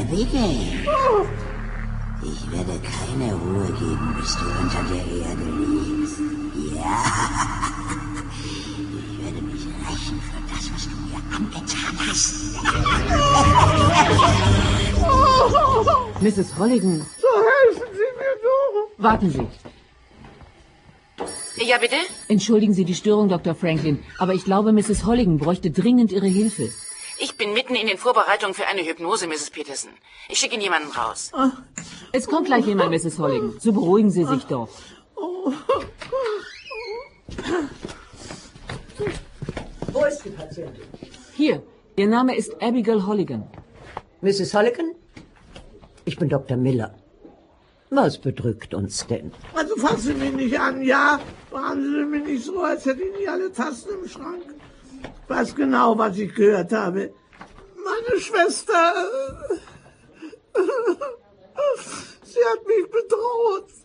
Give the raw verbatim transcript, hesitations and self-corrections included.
bitte. Ich werde keine Ruhe geben, bis du unter der Erde liegst. Ja. Ich werde mich rächen für das, was du mir angetan hast. Misses Holligan. So helfen Sie mir doch. Warten Sie. Ja, bitte? Entschuldigen Sie die Störung, Doktor Franklin, aber ich glaube, Misses Holligan bräuchte dringend Ihre Hilfe. Ich bin mitten in den Vorbereitungen für eine Hypnose, Misses Peterson. Ich schicke Ihnen jemanden raus. Es kommt gleich jemand, Misses Holligan. So beruhigen Sie sich doch. Wo ist die Patientin? Hier, Ihr Name ist Abigail Holligan. Misses Holligan? Ich bin Doktor Miller. Was bedrückt uns denn? Also fassen Sie mich nicht an, ja? Behandeln Sie mich nicht so, als hätte ich nicht alle Tassen im Schrank. Ich weiß genau, was ich gehört habe. Meine Schwester... Sie hat mich bedroht.